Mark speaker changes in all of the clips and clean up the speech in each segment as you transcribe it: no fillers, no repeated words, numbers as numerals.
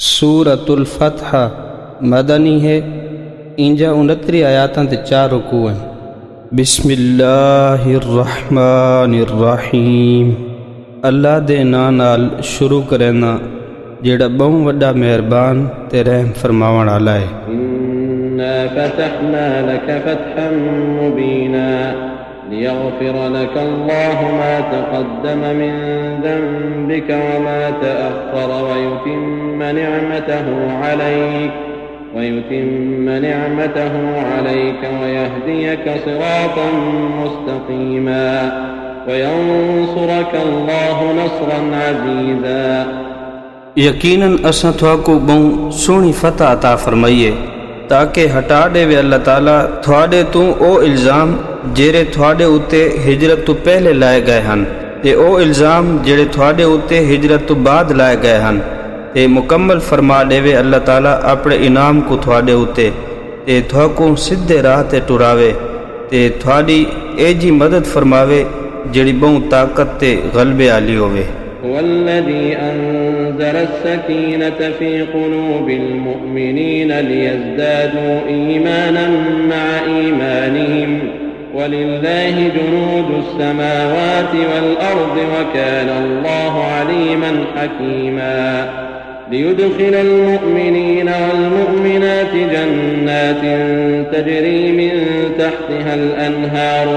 Speaker 1: سورۃ الفتح مدنی ہے، انجا 29 آیاتاں تے 4 رکوع ہیں۔ بسم اللہ الرحمن الرحیم، اللہ دے ناں نال شروع کرینا جیڑا بہوں وڈا مہربان تے رحم فرماون والا ہے۔
Speaker 2: انا فتحنا لك فتحا مبینا ليغفر لك الله ما تقدم من ذنبك وما تأخر ويتم نعمته عليك ويهديك صراطا مستقيما وينصرك الله نصرا عزيزا۔
Speaker 1: یقیناً اساں تھوکو بہوں سونی فتح عطا فرمائیے تاکہ ہٹا دے وے اللہ تعالیٰ تھوڑے تو او الزام جیڑے تھوڑے اُتے ہجرت تو پہلے لائے گئے ہن تے او الزام جیڑے تھوڑے اُتے ہجرت تو بعد لائے گئے ہن تے مکمل فرما دے وے اللہ تعالیٰ اپنے انعام کو تھوڑے اُتے تے تھوکو سدھے راہ تے ٹراوے تے تھوڑی اے جی مدد فرماوے جیڑی بہوں طاقت تے غلبے علی ہوئے۔
Speaker 2: والذي أنزل السكينة في قلوب المؤمنين ليزدادوا إيمانا مع إيمانهم ولله جنود السماوات والأرض وكان الله عليما حكيما ليدخل المؤمنين والمؤمنات جنات تجري من تحتها الأنهار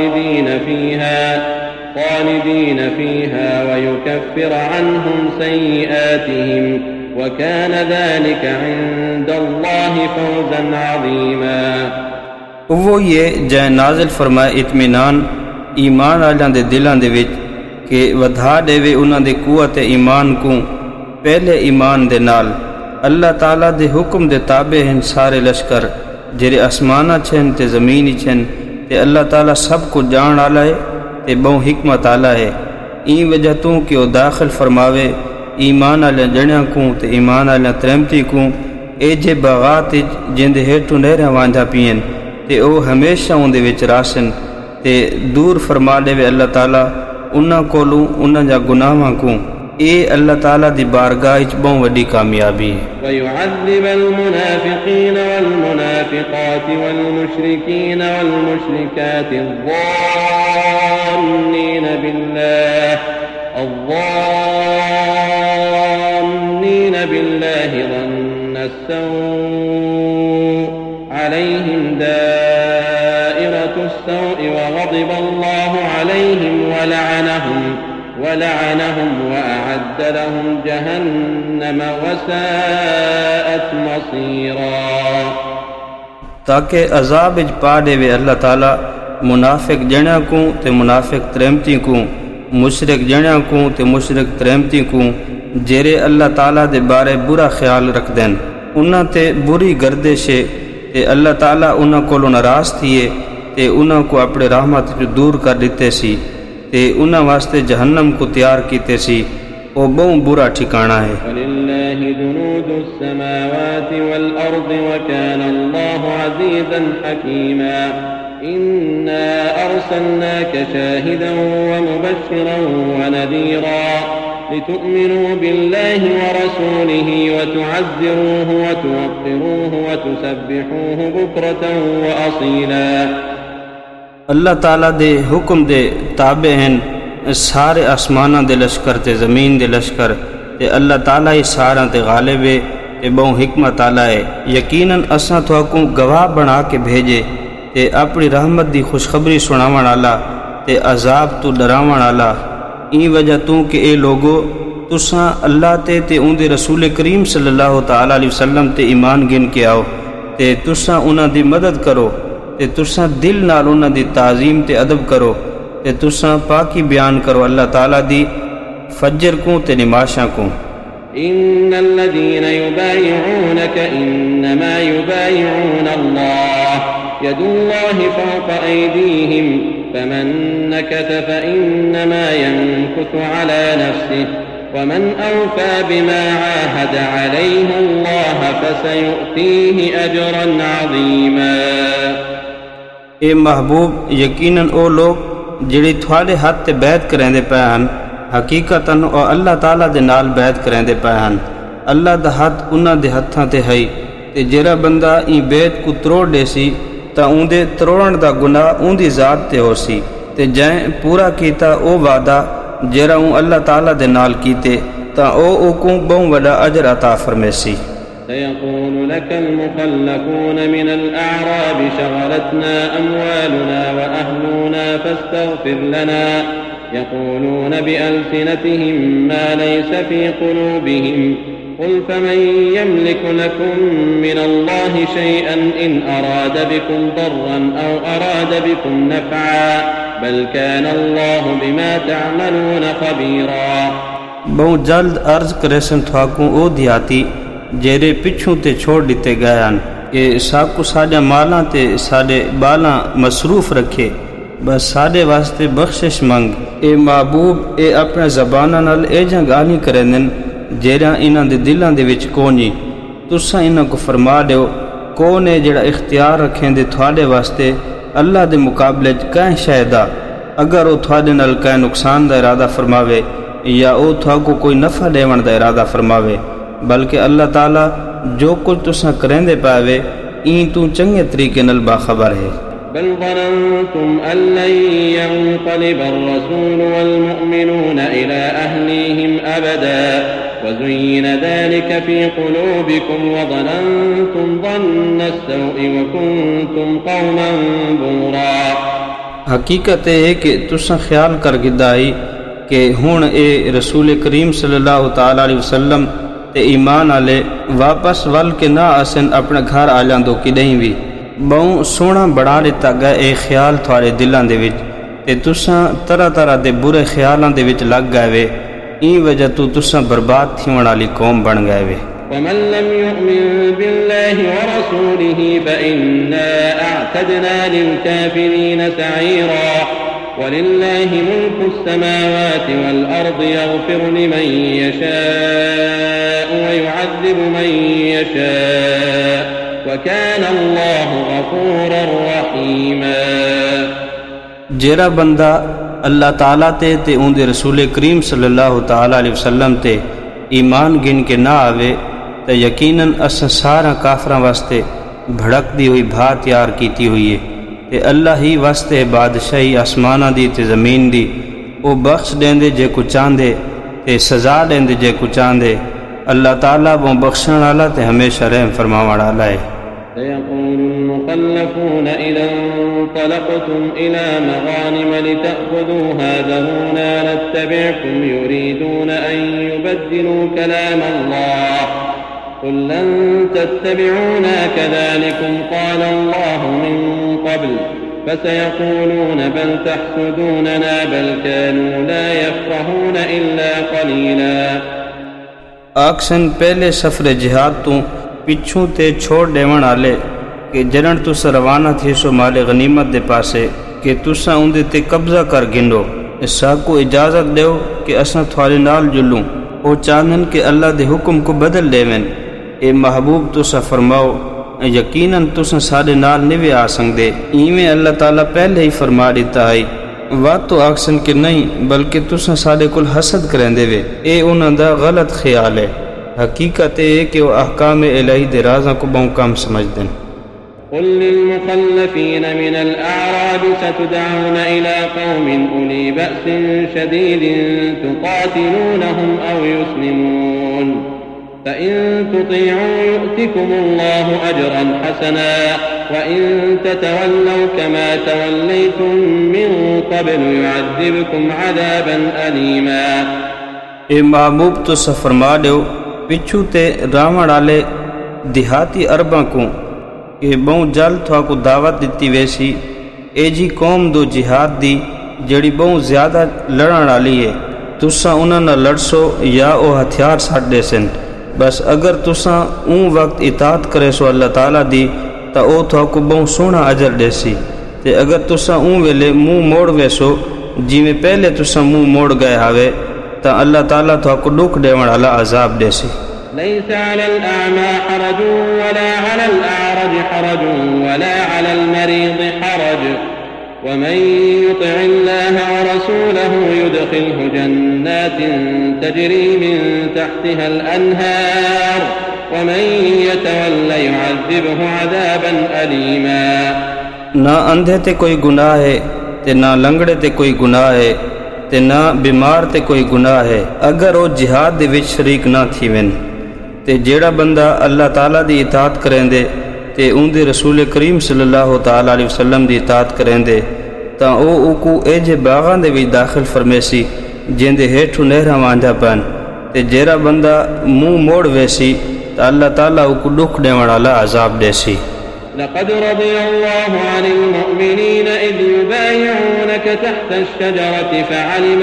Speaker 2: خالدين فيها ويكفر عنهم سيئاتهم وكان ذلك عند الله فوزا عظيما۔
Speaker 1: وہ یہ جائے نازل فرمائے اطمینان ایمان والوں دے دلاں دے وچ کہ ودھا دے وے انہاں دی قوت ایمان کو پہلے ایمان دے نال۔ اللہ تعالیٰ دے حکم دے تابع ہیں سارے لشکر جڑے آسمانہ چھن تے زمینی چھن تے اللہ تعالیٰ سب کو جان والا ہے تے بہوں حکمت آلہ ہے۔ این وجہ تو کہ وہ داخل فرماوے ایمان آلیاں جڑیاں کو تے ایمان آلیاں ترمتی کو اے جے باغات جن دے ہیٹوں نہراں وانجھا پین تے او ہمیشہ ان دے وچ راسن تے دور فرما دے وے اللہ تعالیٰ انہاں کولوں انہاں جا گناہاں کو۔ اے اللہ تعالیٰ دی بارگاہ وچ بہوں وڈی کامیابی ہے۔
Speaker 2: وَيُعَذِّبَ الْمُنَافِقِينَ وَالْمُنَافِقَاتِ وَالْمُشْرِكِينَ وَالْمُشْرِكَاتِ الظَّانِّينَ بِاللَّهِ ظَنَّ السَّوْءِ عَلَيْهِمْ دَائِرَةُ السَّوْءِ وَغَضِبَ اللَّهُ عَلَيْهِمْ وَلَعَنَهُمْ وَأَعَدَّ لَهُمْ جَهَنَّمَ وَسَاءَتْ مَصِيرًا۔
Speaker 1: تاکہ عذاب اج پا دے وے اللہ تعالیٰ منافق جنیاں کو تے منافق ترمتی کو، مشرک جنیاں کو تے مشرک ترمتی کو جیرے اللہ تعالیٰ دے بارے برا خیال رکھ دین انہاں تے بری گردش ہے تے اللہ تعالیٰ انہاں کو ناراض تھیے تے انہاں کو اپنے رحمت جو دور کر دیتے سی تے انہاں واسطے جہنم کو تیار کیتے سی، او بہوں برا ٹھکانہ ہے۔
Speaker 2: وَلِلَّهِ جُنُودُ السَّمَاوَاتِ وَالْأَرْضِ وَكَانَ اللَّهُ عَزِيزًا حَكِيمًا۔ إِنَّا أَرْسَلْنَاكَ شَاهِدًا وَمُبَشِّرًا وَنَذِيرًا لِتُؤْمِنُوا بِاللَّهِ وَرَسُولِهِ وَتُعَزِّرُوهُ وَتُوَقِّرُوهُ وَتُسَبِّحُوهُ بُكْرَةً وَأَصِيلًا۔
Speaker 1: اللہ تعالیٰ دے حکم دے تابع ہیں سارے آسماناں دے لشکر تے زمین دے لشکر تے اللہ تعالیٰ ہی ساراں تے غالب ہے تے بہوں حکمت آلہ ہے۔ یقیناً اساں تھوکوں گواہ بنا کے بھیجے تے اپنی رحمت دی خوشخبری سناون والا تے عذاب تو ڈراون والا۔ این وجہ تو کہ اے لوگو تساں اللہ تے اون دے رسول کریم صلی اللہ تعالیٰ علیہ وسلم تے ایمان گن کے آؤ تے تساں انہاں دی مدد کرو تے تساں دل نال انہاں دی تعظیم تے ادب کرو تے تساں پاکی بیان کرو اللہ تعالیٰ دی فجر کو تے نماشاں کو۔
Speaker 2: ان الذين يبايعونك انما يبايعون الله يد الله فوق ايديهم فمن نكث فانما ينكث على نفسه ومن اوفى بما عاهد عليه الله فسيؤتيه اجرا عظيما۔
Speaker 1: اے محبوب یقیناً او لوگ جڑی تھوڑے ہاتھ تے بیعت کریں دے پے ہن حقیقتاً اور اللہ تعالیٰ دے نال بیعت کریں دے پے ہن۔ اللہ دا ہاتھ انہاں دے ہتھاں تے ہے تے جیڑا بندہ این بیت کو تروڑ دے سی تا اون دے تروڑن دا گناہ اون دی ذات تے ہو سی تے جائیں پورا کیتا او وعدہ جیڑا اون اللہ تعالیٰ دے نال کیتے تا او کو بہت وڈا اجر عطا فرمیسی۔
Speaker 2: سيقول لك المخلفون من الأعراب شغلتنا أموالنا وأهلنا فاستغفر لنا يقولون بألسنتهم ما ليس في قلوبهم قل فمن يملك لكم من الله شيئا إن أراد بكم ضرا أو أراد بكم نفعا بل كان الله بما تعملون خبيرا۔
Speaker 1: بہت جلد عرض کرے سن تھواکوں او دیاتی جیرے پچھوں تے چھوڑ دیتے گئے کہ ساکو ساڈے مالاں تے ساڈے بالاں مصروف رکھے بس ساڈے واسطے بخشش منگ۔ اے محبوب اے اپنے زباناں نال اے جاں گالی کرندن جیڑا انہاں دے دلاں دے وچ کونی۔ تساں انہاں کو فرما دیو کون ہے جڑا اختیار رکھیں دے تھوڑے واسطے اللہ دے مقابلے کہیں شہدہ اگر او تھوڑے نال کہیں نقصان دا ارادہ فرماوے یا او تھوڑے کوئی نفع دیون دا ارادہ فرماوے بلکہ اللہ تعالیٰ جو کچھ تساں کرندے پاوے این تو چنگے طریقے نال باخبر ہے۔
Speaker 2: بل ظننتم أن لن ينقلب الرسول والمؤمنون إلى أهليهم أبدا وزين ذلك في قلوبكم وظننتم ظن السوء وكنتم قوما بورا۔
Speaker 1: حقیقت ہے کہ تساں خیال کر گدائی کہ ہن اے رسول کریم صلی اللہ تعالی علیہ وسلم تے ایمان والے واپس ول کے نہ آسن اپنے گھر آ جاندو کدیں وی بہوں سونا بڑھا لیتا گئے اے خیال تھوڑے دلاں دے وچ تے تساں طرح طرح دے برے خیالاں دے وچ لگ گئے وے این وجہ تو تساں برباد تھیون والی قوم بن گئے وے۔
Speaker 2: ومن لم يؤمن بالله ورسوله فإنا أعتدنا للكافرين سعيرا ولله ملك السماوات والأرض يغفر لمن يشاء ويعذب من يشاء وَكَانَ اللَّهُ غَفُورًا رَحِيمًا۔
Speaker 1: جیڑا بندہ اللہ تعالیٰ تے اون دے رسول کریم صلی اللہ تعالیٰ علیہ وسلم تے ایمان گن کے نہ آوے تے یقیناً اساں سارا کافراں واسطے بھڑک دی ہوئی بھا تیار کیتی ہوئی ہے تے اللہ ہی واسطے بادشاہی آسماناں دی تے زمین دی او بخش دیندے جے کو چاندے تے سزا دیندے جے کو چاندے اللہ تعالیٰ وہ بخشن والا تے ہمیشہ رحم فرماون والا ہے۔
Speaker 2: سيقول المخلفون إذا انطلقتم إلى مغانم لتأخذوها ذرونا نتبعكم يريدون أن يبدلوا كلام الله قل لن تتبعونا كذلكم قال الله من قبل فسيقولون بل تحسدوننا بل كانوا لا يفقهون إلا قليلا۔
Speaker 1: آکسن پہلے سفر جہاد تو پچھوں تے چھوڑ دیون والے کہ جنن تس روانہ تھی سو مال غنیمت دے پاسے کہ تساں اندے تے قبضہ کر گنڈو اسا کو اجازت دیو کہ اساں تھوڑے نال جلوں او چاندن کہ اللہ دے حکم کو بدل دیون۔ اے محبوب تساں فرماؤ یقیناً تساں ساڈے نال نہیں آ سکدے ایویں اللہ تعالیٰ پہلے ہی فرما دیتا ہے وات تو آکسن کہ نہیں بلکہ تساں ساڈے کول حسد کرندے وے اے انہاں دا غلط خیال ہے۔ حقیقت ہے کہ وہ احکام الہی دے رازاں کو بہت کم سمجھدن۔
Speaker 2: قل للمخلفين من الأعراب ستدعون إلى قوم أولي بأس شديد تقاتلونهم أو يسلمون فإن تطيعوا يؤتكم الله أجرا حسنا وإن تتولوا كما توليتم من قبل يعذبكم عذابا أليما۔
Speaker 1: اے محبوب تو فرما دیو پچھو تے راوڑ والے دیہاتی عرباں کو کہ بہت جلد تھوا کو دعوت دیتی ویسی اے جی قوم دو جہاد دی جڑی بہت زیادہ لڑن والی ہے تساں انہاں نہ لڑسو یا او ہتھیار سٹ دے سن بس اگر تساں اون وقت اطاعت کرے سو اللہ تعالیٰ دی تا او تھوا کو بہت سونا اجر دے سی تے اگر تساں اون ویلے منہ موڑ ویسو جی میں پہلے تساں منہ موڑ گئے ہاوے تا اللہ تعالیٰ تو کو ڈوک دیون والا عذاب دے سی۔
Speaker 2: ليس على الأعمى حرج ولا على الأعرج حرج ولا على المريض حرج ومن يطع الله ورسوله يدخله جنات تجري من تحتها الأنهار ومن يتول يعذبه عذابا أليما.
Speaker 1: نہ اندھے تے کوئی گناہ ہے تے نہ لنگڑے تے کوئی گناہ ہے تے نہ بیمار تے کوئی گناہ ہے اگر وہ جہاد دے وچ شریک نہ تھی ون. تے جیڑا بندہ اللہ تعالیٰ دی اطاعت کریں دے تے اون دے رسول کریم صلی اللہ تعالیٰ علیہ وسلم دی اطاعت کریں دے تاں او کو ایجے باغاں دے وچ داخل فرمیسی جن دے ہیٹھوں نہراں وانڈا پن. تے جیڑا بندہ منہ موڑ ویسی تا اللہ تعالیٰ او کو دکھ ڈیوݨ والا عذاب دیسی.
Speaker 2: لقد رضي الله عن المؤمنين إذ يبايعونك تحت الشجرة فعلم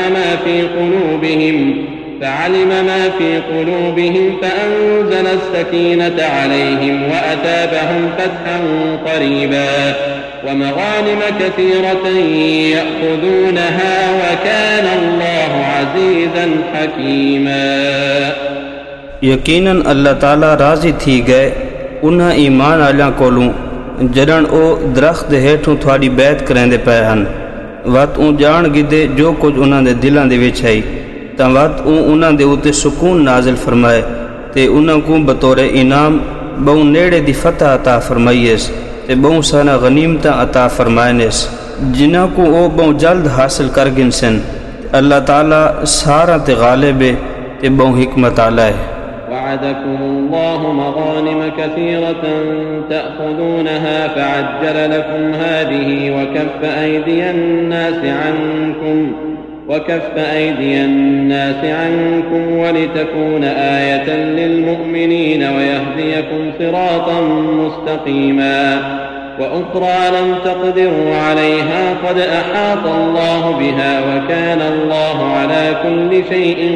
Speaker 2: ما في قلوبهم فأنزل السكينة عليهم وأثابهم فتحا قريبا ومغانم كثيرة يأخذونها وكان الله عزيزا حكيما.
Speaker 1: یقیناً اللہ تعالیٰ راضی تھی گئے انہاں ایمان آلیاں کولوں جڑن او درخت دے ہیٹھوں تھوڑی بیعت کریں پے ہن. وقت اون جان گدے جو کچھ انہاں دے دلاں دے وچ ہے تاں وقت اون انہاں دے اوتے سکون نازل فرمائے تے انہاں کو بطور انعام بہوں نیڑے دی فتح عطا فرمائیس تے بہوں سانا غنیمتاں عطا فرمائنس جنہاں کو او بہوں جلد حاصل کر گنسن. اللہ تعالیٰ سارا تے غالب ہے تے بہوں حکمت آلہ ہے.
Speaker 2: وعدكم الله مغانم كثيرة تأخذونها فعجل لكم هذه وكف أيدي الناس عنكم ولتكون آية للمؤمنين ويهديكم صراطا مستقيما وأخرى لم تقدروا عليها قد أحاط الله بها وكان الله على كل شيء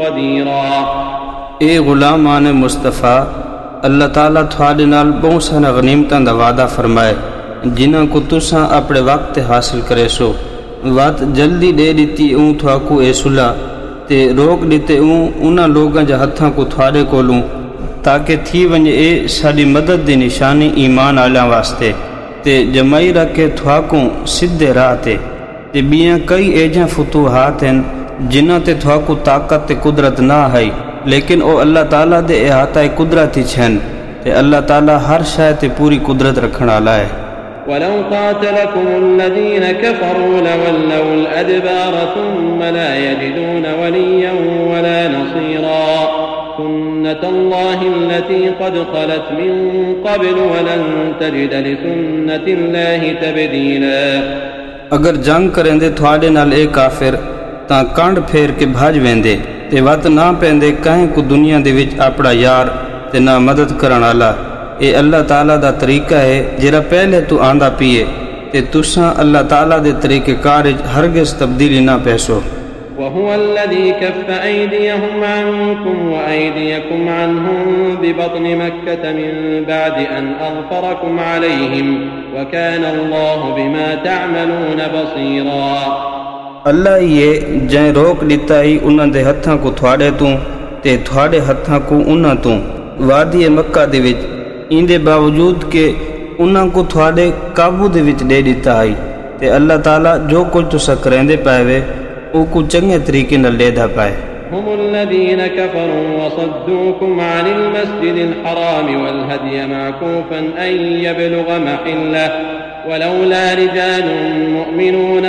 Speaker 2: قديرا.
Speaker 1: اے غلامان مصطفیٰ اللہ تعالیٰ تھوڑے نال بہت سارا غنیمتاں دا وعدہ فرمائے جنہاں کو تساں اپنے وقت حاصل کرے سو. وقت جلدی دے دیتی اون تھواکو اے صلح تے روک دیتے اون انہاں لوگاں جا ہتھاں کو تھوڑے کولوں تاکہ تھی ونجے اے ساری مدد دی نشانی ایمان آلیاں واسطے تے جمعی رکھے تھواکوں سدھے راہ تے بیاں کئی ایجاں فتوحات ہیں جنہاں تے تھواکو طاقت تے قدرت نہ ہے لیکن او اللہ تعالیٰ دے احاطہ قدرتی چھن تے اللہ تعالیٰ ہر شے تے پوری قدرت رکھن والا ہے.
Speaker 2: ولو قاتلكم الذين كفروا لولوا الأدبار ثم لا يجدون وليا ولا نصيرا سنة الله التي قد خلت من قبل ولن تجد لسنة الله تبديلا.
Speaker 1: اگر جنگ کریں دے تھوڑے نال اے کافر تاں کانڈ پھیر کے بھاج ویندے تے وقت نہ پیندے کہیں کو دنیا دے وچ اپنا یار تے نہ مدد کرن والا. اے اللہ تعالیٰ دا طریقہ ہے جڑا پہلے تو آندا پیے تے تساں اللہ تعالیٰ دے طریقے کار ہرگز تبدیلی نہ پیسو.
Speaker 2: وهو الذي كف أيديهم عنكم وأيديكم عنهم ببطن مكة من بعد أن أظفركم عليهم وكان الله بما تعملون بصيرا.
Speaker 1: اللہ یہ جائیں روک دیتا ہی انہاں دے ہتھاں کو تھوڑے تو تے تھوڑے ہتھاں کو انہاں تو وادی مکہ دے وچ ایندے باوجود کہ انہاں کو تھوڑے قابو دے وچ دے دیتا ہے تے اللہ تعالیٰ جو کچھ تساں کریندے پائے او کو چنگے طریقے نال دے دا پائے.
Speaker 2: هم الذين كفروا وصدوكم عن المسجد الحرام والهدي معكوفا أن يبلغ محله ولولا رجال مؤمنون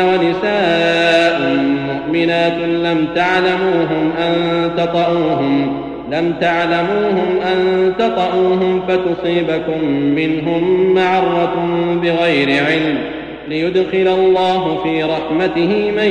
Speaker 2: ونساء مؤمنات لم تعلموهم أن تطؤوهم فتصيبكم منهم معرة بغير علم ليدخل الله في رحمته من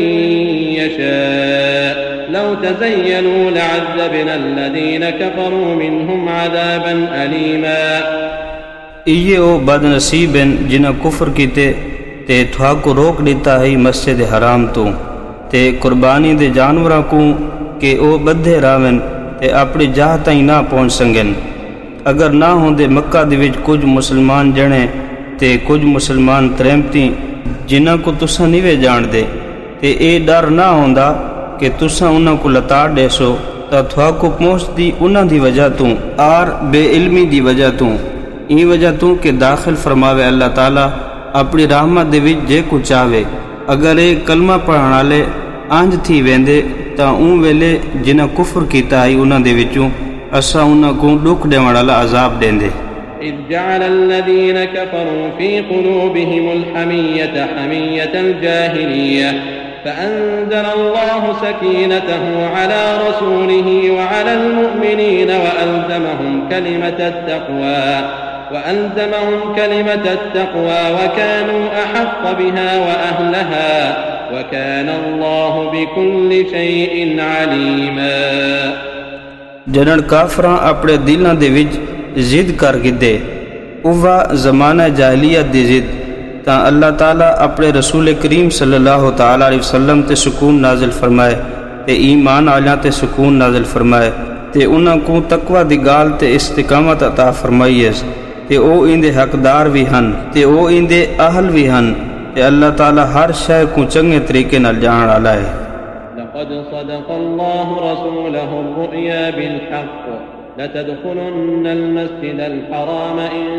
Speaker 2: يشاء لو تزينوا لعذبنا الذين كفروا منهم عذابا أليما.
Speaker 1: یہ او بد نصیب ہیں جنہاں کفر کیتے تے تھوا کو روک دیتا ہے مسجد حرام تو تے قربانی دے جانوراں کو کہ او بدھے راون تے اپنی جاہ تائیں نہ پہنچ سنگن. اگر نہ ہوندے مکہ دے وچ کچھ مسلمان جنے تے کچھ مسلمان ترمتی جنہاں کو تساں نیوے جان دے تے اے ڈر نہ ہوندا کہ تساں انہاں کو لتاڑ دے سو تا تھوا کو پہنچ دی انہاں دی وجہ تو آر بے علمی دی وجہ تو این وجہ تو کہ داخل فرماوے اللہ تعالیٰ اپنی رحمت دے وچ جے کو چاہے اگر اے کلمہ پڑھن والے انج تھی ویندے تاں اون ویلے جنہاں کفر کیتا ہے انہاں دے وچوں اساں انہاں کو دکھ دیون والا عذاب دیندے
Speaker 2: إذ جعل الذين كفروا في قلوبهم الحمية حمية الجاهلية فأنزل الله سكينته على رسوله وعلى المؤمنين وألزمهم كلمة التقوى وكانوا أحق بها وأهلها وكان الله بكل شيء عليما
Speaker 1: جنن کافراں اپنے دلاں دے وچ ضد کر گدے اوہ زمانہ جاہلیت دی ضد تاں اللہ تعالیٰ اپنے رسول کریم صلی اللہ تعالیٰ علیہ وسلم تے سکون نازل فرمائے تے ایمان آلیاں تے سکون نازل فرمائے تے انہاں کو تقوی دی گال تے استقامت عطا فرمائیے تے او ایندے حقدار بھی ہن تے او ایندے اہل بھی ہن تے اللہ تعالیٰ ہر شے کو چنگے طریقے نال جان والا ہے
Speaker 2: لقد صدق الله رسوله الرؤيا بالحق لتدخلن المسجد الحرام إن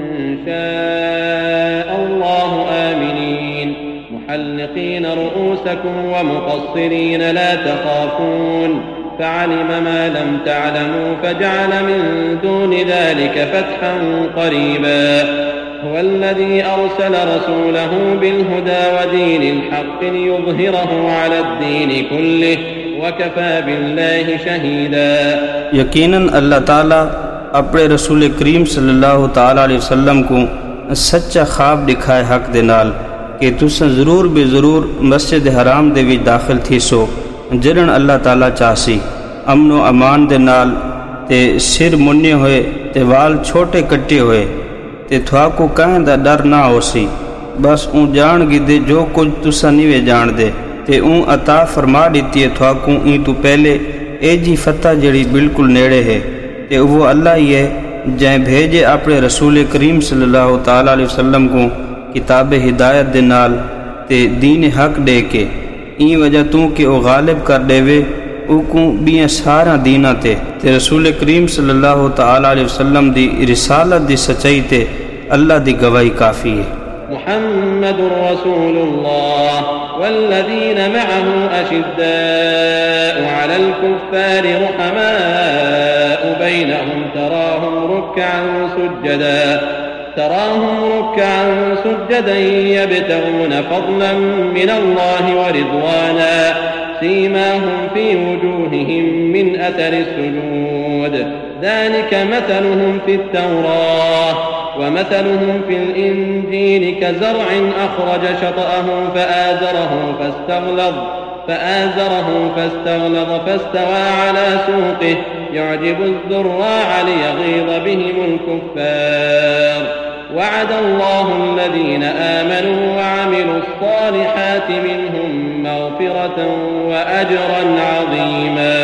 Speaker 2: شاء الله آمنين محلقين رؤوسكم ومقصرين لا تخافون فعلم ما لم تعلموا فجعل من دون ذلك فتحا قريبا هو الذي أرسل رسوله بالهدى ودين الحق ليظهره على الدين كله وَكَفَى بِاللَّهِ شَهِيدًا
Speaker 1: یقیناً اللہ تعالیٰ اپنے رسول کریم صلی اللہ تعالیٰ علیہ وسلم کو سچا خواب دکھائے حق دے نال کہ تساں ضرور بے ضرور مسجد حرام دے وچ داخل تھی سو جڑن اللہ تعالیٰ چاہسی امن و امان دے نال تے سر مننے ہوئے تے وال چھوٹے کٹے ہوئے تے تھوا کو کہیں دا ڈر نہ ہو سی بس اون جان گدے جو کچھ تساں نیوے جان دے تے اون عطا فرما دیتی ہے تھوا کو این تو پہلے اے جی فتح جڑی بالکل نیڑے ہے تے وہ اللہ ہی ہے جائیں بھیجے اپنے رسول کریم صلی اللہ تعالیٰ علیہ وسلم کو کتاب ہدایت دے نال تے دین حق دے کے این وجہ تو کہ او غالب کر دے وے او کو بیاں سارا دینہ تے رسول کریم صلی اللہ تعالیٰ علیہ وسلم دی رسالت دی سچائی تے اللہ دی گواہی کافی ہے
Speaker 2: محمد رسول الله والذين معه أشداء على الكفار رحماء بينهم تراهم ركعا سجدا يبتغون فضلا من الله ورضوانا سيماهم في وجوههم من أثر السجود ذلك مثلهم في التوراة ومثلهم في الإنجيل كزرع أخرج شطأه فآزره فاستغلظ فاستوى على سوقه يعجب الزراع ليغيظ بهم الكفار وعد الله الذين آمنوا وعملوا الصالحات منهم مغفرة وأجرا عظيما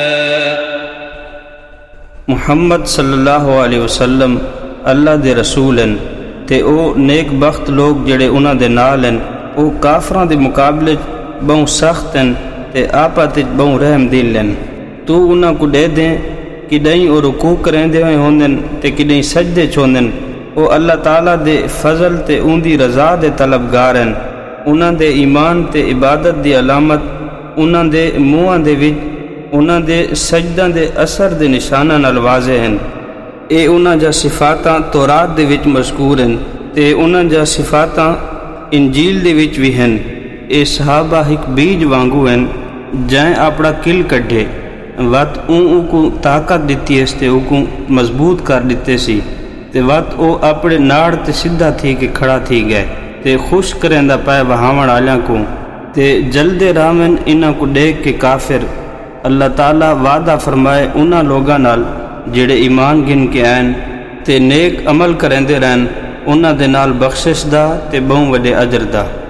Speaker 1: محمد صلی اللہ علیہ وسلم اللہ دے رسولن تے او نیک بخت لوگ جڑے انہاں دے نال ہیں او کافراں دے مقابلے بہوں سخت ہیں تے آپا تے بہوں رحم دل ہیں تو انہاں کو دے دیں کہ دیں او رکوع کرندے ہوئے ہوندن تے کہ دیں سجدے چوندن او اللہ تعالیٰ دے فضل تے ان دی رضا دے طلبگار ہیں انہاں دے ایمان تے عبادت دی علامت انہاں دے منہاں دے وچ انہاں دے سجداں دے اثر دے نشاناں نال واضح ہیں اے انہاں جا صفاتاں تورات دے وچ مذکور ہیں تے انہاں جا صفاتاں انجیل دے وچ بھی ہیں اے صحابہ ایک بیج وانگو ہیں جائیں اپنا کل کڈھے وقت اون کو طاقت دیتی ہے تے او کو مضبوط کر دیتے سی تے وقت او اپنے ناڑ تے سدھا تھی کہ کھڑا تھی گئے تے خوش کرندہ پائے وہاون آلیاں کو تے جلد رامن انہاں کو دیکھ کے کافر اللہ تعالیٰ وعدہ فرمائے انہاں لوگاں نال جڑے ایمان گن کے آئین تے نیک عمل کرندے رہن انہاں دے نال بخشش دا تے بہوں وڈے اجر دا